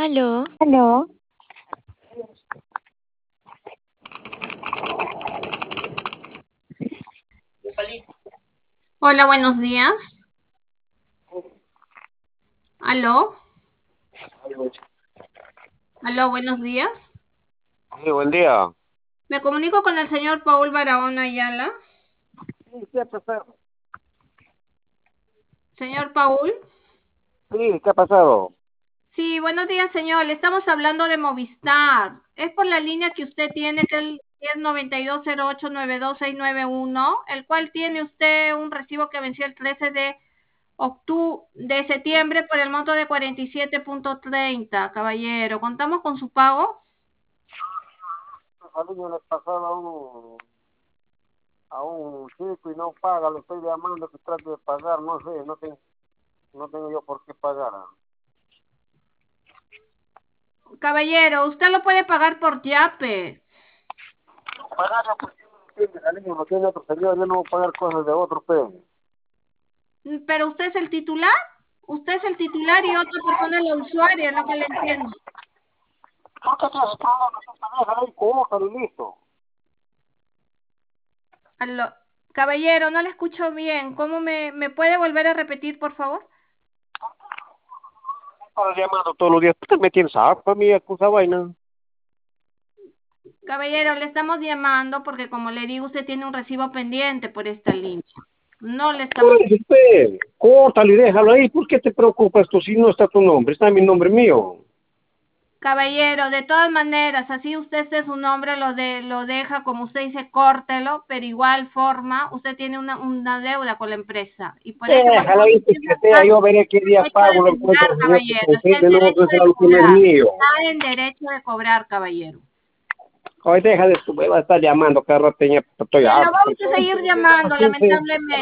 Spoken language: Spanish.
Aló, Aló, Hola, buenos días. Aló, aló, buenos días. Sí, buen día. Me comunico con el señor Paul Barahona Ayala. Sí, ¿qué ha pasado? Señor Paul. Sí, ¿qué ha pasado? Sí, buenos días, señor. Le estamos hablando de Movistar. Es por la línea que usted tiene, que es 9208929691, el cual tiene usted un recibo que venció el 13 de septiembre por el monto de 47.30, caballero. ¿Contamos con su pago? Al niño le pasado a un chico y no paga, le estoy llamando que trate de pagar, no sé, no tengo yo por qué pagar. Caballero, usted lo puede pagar por Yape. Pagar al niño no tiene otro señor, yo no voy a pagar cosas de otro, pero. Pero usted es el titular. Usted es el titular y otra persona es la usuaria, es lo que le entiendo. ¿Por qué tienes problemas? Déjala ahí, cójalo y listo. Aló. Caballero, no le escucho bien. ¿Cómo me puede volver a repetir, por favor? Estás llamando todos los días, ¿tú me tienes harto a mí con esa vaina? Caballero, le estamos llamando porque, como le digo, usted tiene un recibo pendiente por esta línea. No le estamos... Pues, córtalo y déjalo ahí, ¿por qué te preocupas tú si no está tu nombre? Está mi nombre mío. Caballero, de todas maneras, así usted esté su nombre, lo deja, como usted dice, córtelo, pero igual forma, usted tiene una deuda con la empresa. Y por eso, cuando Déjalo ahí, pues que sea, yo veré qué día derecho pago, de lo encuentro, cobrar, señor, que caballero, está en confirme, no, derecho no será de lo que no es cobrar, mío. está en derecho de cobrar, caballero. Hoy deja de tu, me va a estar llamando, cada rato, estoy Y lo harto. vamos a seguir llamando, Así, lamentablemente.